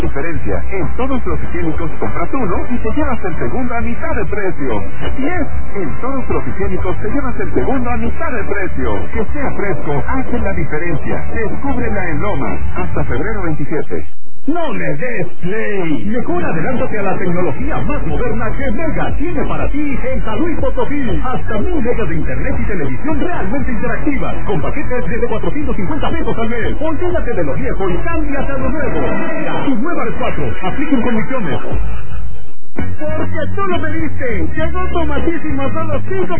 Diferencia, en Todos los Higiénicos compras uno y te llevas el segundo a mitad de precio. Y en Todos los Higiénicos te llevas el segundo a mitad de precio. Que sea fresco, hace la diferencia. Descúbrela en Lomas, hasta febrero 27. ¡No le des play! Mejor adelántate a la tecnología más moderna que Mega tiene para ti en San Luis Potosí. Hasta 1000 megas de internet y televisión realmente interactiva, con paquetes desde 450 pesos al mes. Olvídate de lo viejo y cámbiate a lo nuevo. Mega, tu nueva Red 4. Apliquen condiciones. Porque tú lo pediste. Llegó Tomatísimo, solo 5